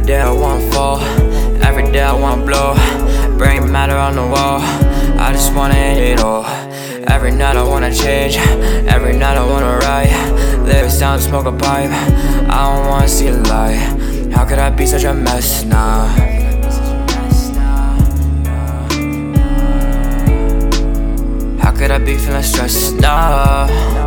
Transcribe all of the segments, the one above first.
day I wanna fall, every day I wanna blow. Brain matter on the wall, I just wanna end it all. Every night I wanna change, every night I wanna write lyrics down, smoke a pipe, I don't wanna see the light. How could I be such a mess now? How could I be feeling stressed? Nah.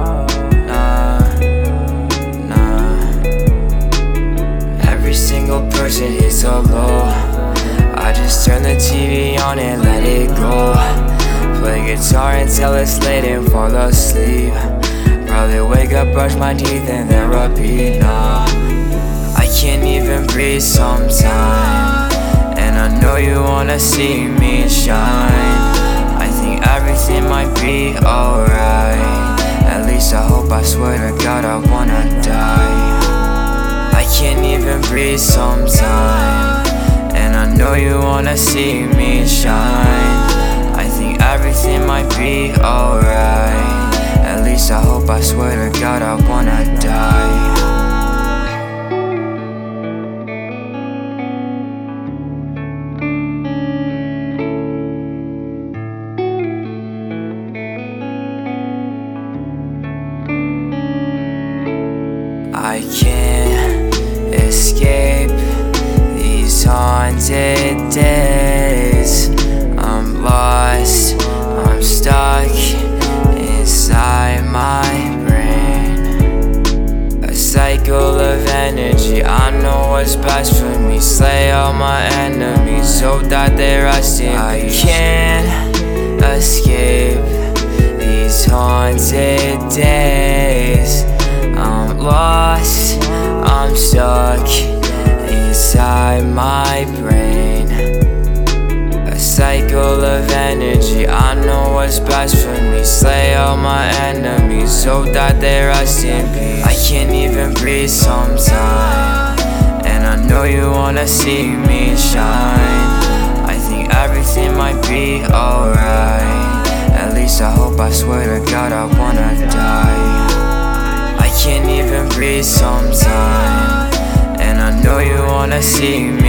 Every single person hits so low, I just turn the TV on and let it go. Play guitar until it's late and fall asleep. Probably wake up, brush my teeth and then repeat. Nah, I can't even breathe sometimes, and I know you wanna see me shine. I think everything might be alright, at least I hope, I swear to God I wanna die. I can't even breathe sometimes, and I know you wanna see me shine. I think everything might be alright, at least I hope, I swear to God I wanna die. I can't escape these haunted days. I'm lost, I'm stuck inside my brain. A cycle of energy, I know what's best for me. Slay all my enemies so that they rest in peace. I can't escape these haunted days. I'm lost, I'm stuck inside my brain. A cycle of energy, I know what's best for me. Slay all my enemies so that they rest in peace. I can't even breathe sometimes, and I know you wanna see me shine. I think everything might be alright, at least I hope, I swear to God I wanna die. I can't even breathe sometimes, and I know you wanna see me